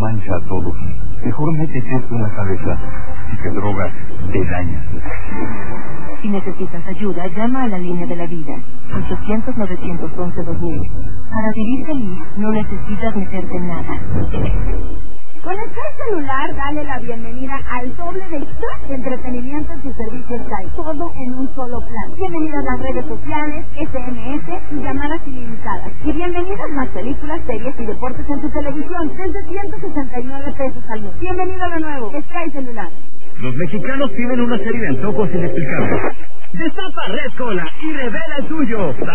mancha a todos. Mejor métete esto en la cabeza y que droga te daña. Si necesitas ayuda, llama a la línea de la vida, 800-911-2000. Para vivir feliz, no necesitas meterte en nada. Con Sky Celular, dale la bienvenida al doble de entretenimiento en tu servicio Sky. Todo en un solo plan. Bienvenido a las redes sociales, SMS y llamadas ilimitadas. Y bienvenidas más películas, series y deportes en tu televisión desde 169 pesos al mes. Bienvenido de nuevo, Sky Celular. Los mexicanos tienen una serie de antojos inexplicables. Destapa Red Cola y revela el tuyo.